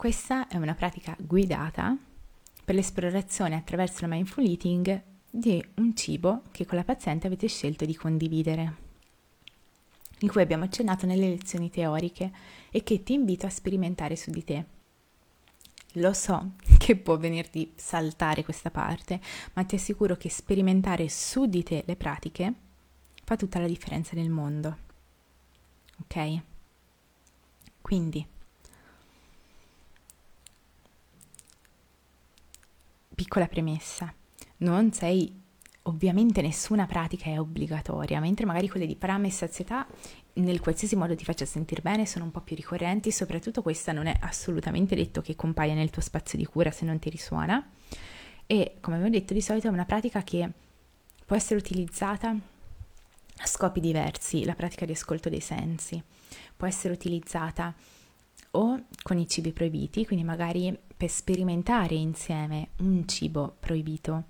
Questa è una pratica guidata per l'esplorazione attraverso il mindful eating di un cibo che con la paziente avete scelto di condividere, di cui abbiamo accennato nelle lezioni teoriche e che ti invito a sperimentare su di te. Lo so che può venirti saltare questa parte, ma ti assicuro che sperimentare su di te le pratiche fa tutta la differenza nel mondo. Ok? Quindi, piccola premessa, non sei, ovviamente nessuna pratica è obbligatoria, mentre magari quelle di fame e sazietà, nel qualsiasi modo ti faccia sentire bene, sono un po' più ricorrenti, soprattutto questa non è assolutamente detto che compaia nel tuo spazio di cura se non ti risuona. E come abbiamo detto, di solito è una pratica che può essere utilizzata a scopi diversi, la pratica di ascolto dei sensi. Può essere utilizzata o con i cibi proibiti, quindi magari per sperimentare insieme un cibo proibito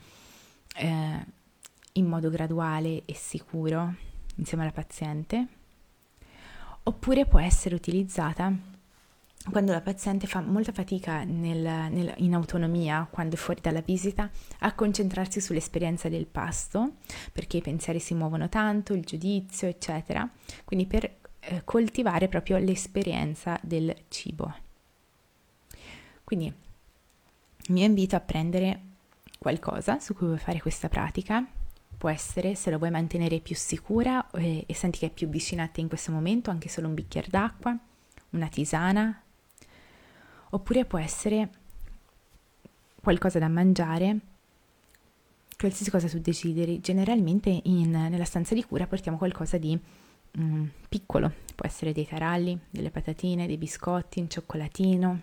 in modo graduale e sicuro insieme alla paziente, oppure può essere utilizzata quando la paziente fa molta fatica in autonomia, quando è fuori dalla visita, a concentrarsi sull'esperienza del pasto, perché i pensieri si muovono tanto, il giudizio, eccetera. Quindi per coltivare proprio l'esperienza del cibo. Quindi il mio invito a prendere qualcosa su cui vuoi fare questa pratica. Può essere, se lo vuoi mantenere più sicura e senti che è più vicina a te in questo momento, anche solo un bicchiere d'acqua, una tisana, oppure può essere qualcosa da mangiare, qualsiasi cosa tu desideri. Generalmente nella stanza di cura portiamo qualcosa di piccolo, può essere dei taralli, delle patatine, dei biscotti, un cioccolatino,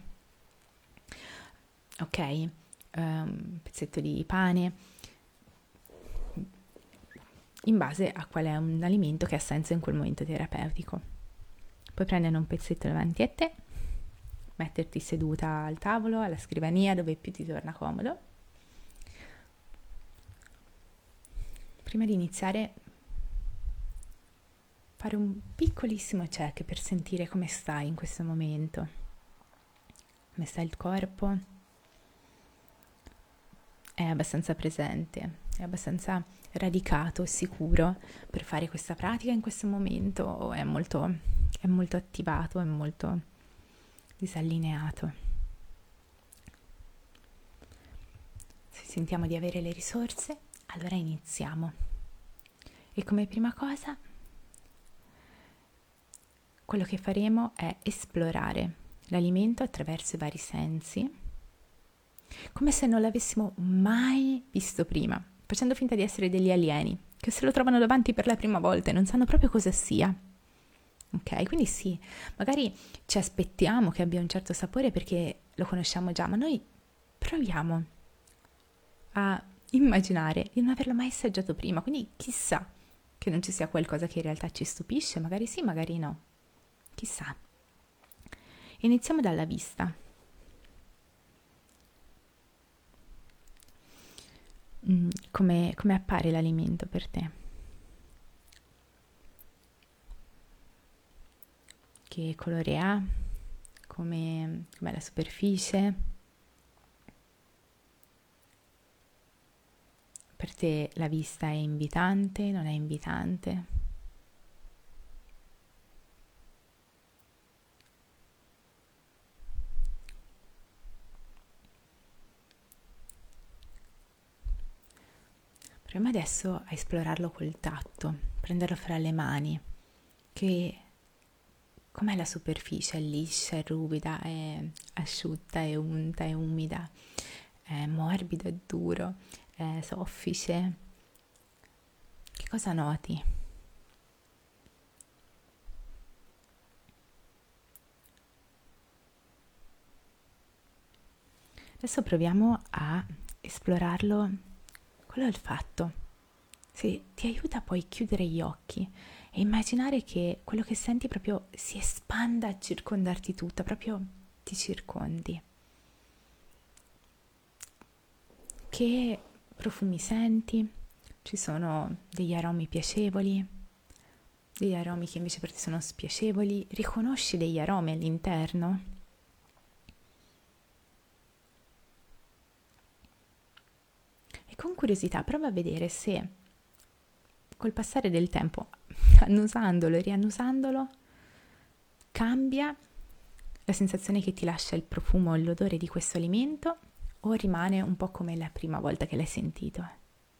ok, un pezzetto di pane, in base a qual è un alimento che ha senso in quel momento terapeutico. Puoi prendere un pezzetto davanti a te, metterti seduta al tavolo, alla scrivania, dove più ti torna comodo. Prima di iniziare, fare un piccolissimo check per sentire come stai in questo momento, come sta il corpo, è abbastanza presente, è abbastanza radicato e sicuro per fare questa pratica in questo momento, o è molto attivato, è molto disallineato. Se sentiamo di avere le risorse, allora iniziamo. E come prima cosa, quello che faremo è esplorare l'alimento attraverso i vari sensi, come se non l'avessimo mai visto prima, facendo finta di essere degli alieni, che se lo trovano davanti per la prima volta e non sanno proprio cosa sia. Ok, quindi sì, magari ci aspettiamo che abbia un certo sapore perché lo conosciamo già, ma noi proviamo a immaginare di non averlo mai assaggiato prima, quindi chissà che non ci sia qualcosa che in realtà ci stupisce, magari sì, magari no, chissà. Iniziamo dalla vista. Come appare l'alimento per te? Che colore ha? Com'è la superficie? Per te la vista è invitante, non è invitante? Proviamo adesso a esplorarlo col tatto, prenderlo fra le mani, che com'è la superficie? È liscia, è ruvida, è asciutta, è unta, è umida, è morbido, è duro, è soffice? Che cosa noti? Adesso proviamo a esplorarlo con l'olfatto. Se ti aiuta puoi chiudere gli occhi e immaginare che quello che senti proprio si espanda a circondarti tutta, proprio ti circondi. Che profumi senti? Ci sono degli aromi piacevoli, degli aromi che invece per te sono spiacevoli? Riconosci degli aromi all'interno? con curiosità prova a vedere se col passare del tempo, annusandolo e riannusandolo, cambia la sensazione che ti lascia il profumo o l'odore di questo alimento o rimane un po' come la prima volta che l'hai sentito.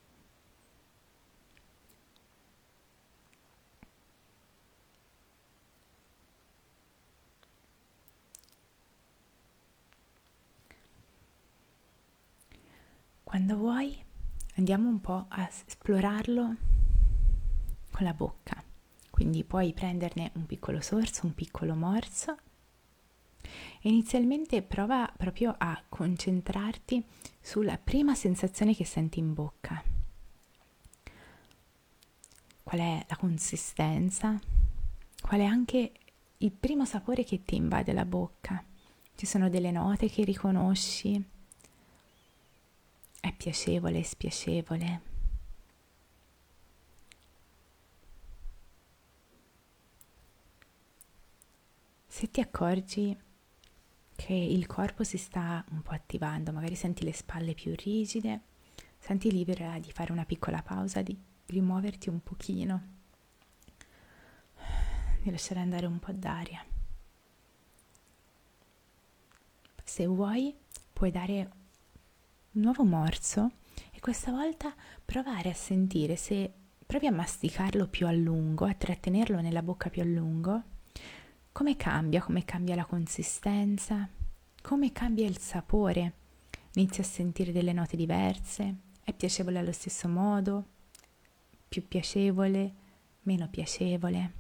Quando vuoi andiamo un po' a esplorarlo con la bocca, quindi puoi prenderne un piccolo sorso, un piccolo morso e inizialmente prova proprio a concentrarti sulla prima sensazione che senti in bocca. Qual è la consistenza? Qual è anche il primo sapore che ti invade la bocca? Ci sono delle note che riconosci? È piacevole, è spiacevole? Se ti accorgi che il corpo si sta un po' attivando, magari senti le spalle più rigide, senti libera di fare una piccola pausa, di rimuoverti un pochino, di lasciare andare un po' d'aria. Se vuoi, puoi dare un nuovo morso e questa volta provare a sentire se provi a masticarlo più a lungo, a trattenerlo nella bocca più a lungo, come cambia la consistenza, come cambia il sapore, inizi a sentire delle note diverse, è piacevole allo stesso modo, più piacevole, meno piacevole.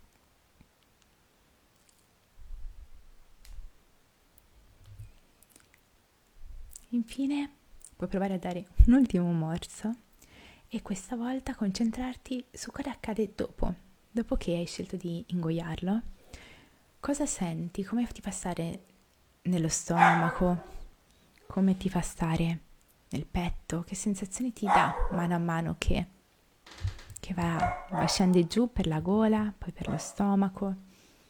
Infine puoi provare a dare un ultimo morso e questa volta concentrarti su cosa accade dopo che hai scelto di ingoiarlo. Cosa senti? Come ti fa stare nello stomaco? Come ti fa stare nel petto? Che sensazioni ti dà mano a mano che scende giù per la gola, poi per lo stomaco?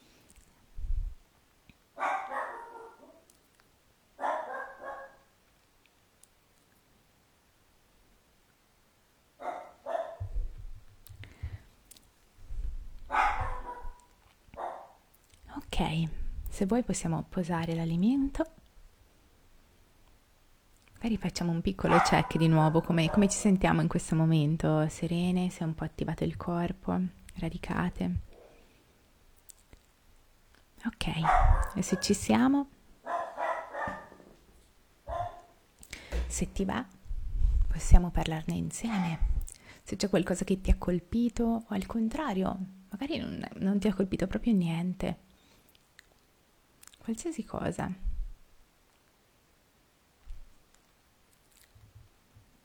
Ok, se vuoi possiamo posare l'alimento. Magari facciamo un piccolo check di nuovo, come ci sentiamo in questo momento, serene, se è un po' attivato il corpo, radicate. Ok, e se ci siamo, se ti va, possiamo parlarne insieme. Se c'è qualcosa che ti ha colpito o al contrario, magari non ti ha colpito proprio niente. Qualsiasi cosa.